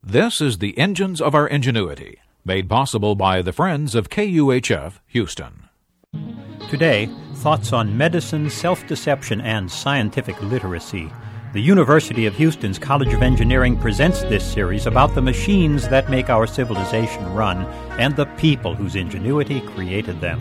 This is the Engines of Our Ingenuity, made possible by the Friends of KUHF Houston. Today, thoughts on medicine, self-deception, and scientific literacy. The University of Houston's College of Engineering presents this series about the machines that make our civilization run and the people whose ingenuity created them.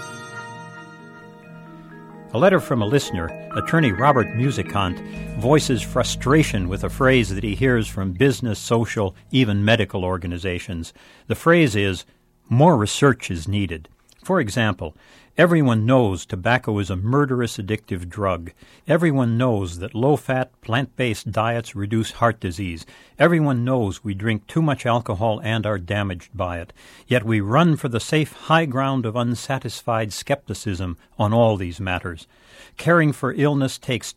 A letter from a listener, attorney Robert Musicant, voices frustration with a phrase that he hears from business, social, even medical organizations. The phrase is, more research is needed. For example, everyone knows tobacco is a murderous addictive drug. Everyone knows that low-fat, plant-based diets reduce heart disease. Everyone knows we drink too much alcohol and are damaged by it. Yet we run for the safe high ground of unsatisfied skepticism on all these matters. Caring for illness takes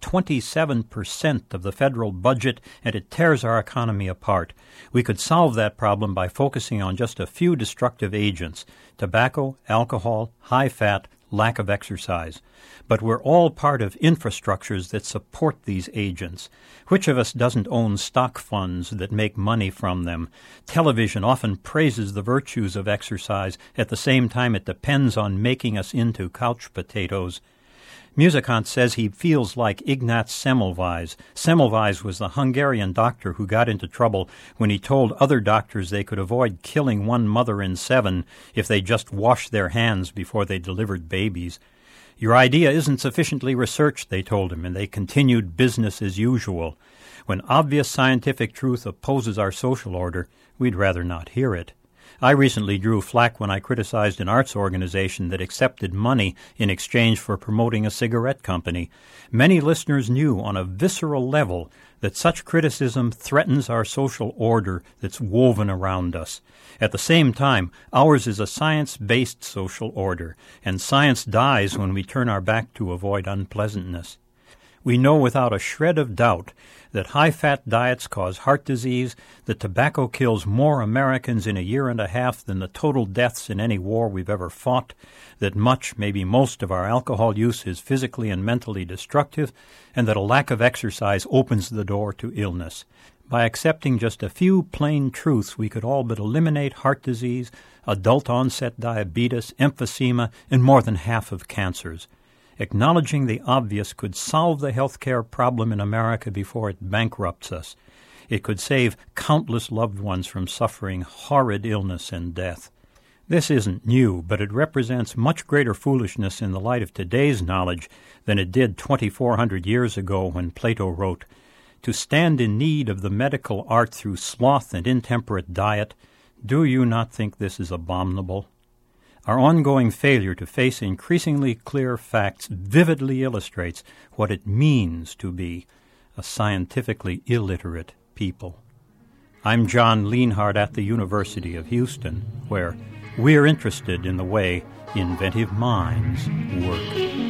27% of the federal budget, and it tears our economy apart. We could solve that problem by focusing on just a few destructive agents: tobacco, alcohol, high fat, lack of exercise. But we're all part of infrastructures that support these agents. Which of us doesn't own stock funds that make money from them? Television often praises the virtues of exercise. At the same time, it depends on making us into couch potatoes. Musicant says he feels like Ignaz Semmelweis. Semmelweis was the Hungarian doctor who got into trouble when he told other doctors they could avoid killing one mother in 7 if they just washed their hands before they delivered babies. Your idea isn't sufficiently researched, they told him, and they continued business as usual. When obvious scientific truth opposes our social order, we'd rather not hear it. I recently drew flack when I criticized an arts organization that accepted money in exchange for promoting a cigarette company. Many listeners knew on a visceral level that such criticism threatens our social order that's woven around us. At the same time, ours is a science-based social order, and science dies when we turn our back to avoid unpleasantness. We know without a shred of doubt that high-fat diets cause heart disease, that tobacco kills more Americans in a year and a half than the total deaths in any war we've ever fought, that much, maybe most, of our alcohol use is physically and mentally destructive, and that a lack of exercise opens the door to illness. By accepting just a few plain truths, we could all but eliminate heart disease, adult-onset diabetes, emphysema, and more than half of cancers. Acknowledging the obvious could solve the health care problem in America before it bankrupts us. It could save countless loved ones from suffering horrid illness and death. This isn't new, but it represents much greater foolishness in the light of today's knowledge than it did 2,400 years ago when Plato wrote, "To stand in need of the medical art through sloth and intemperate diet, do you not think this is abominable?" Our ongoing failure to face increasingly clear facts vividly illustrates what it means to be a scientifically illiterate people. I'm John Lienhardt at the University of Houston, where we're interested in the way inventive minds work.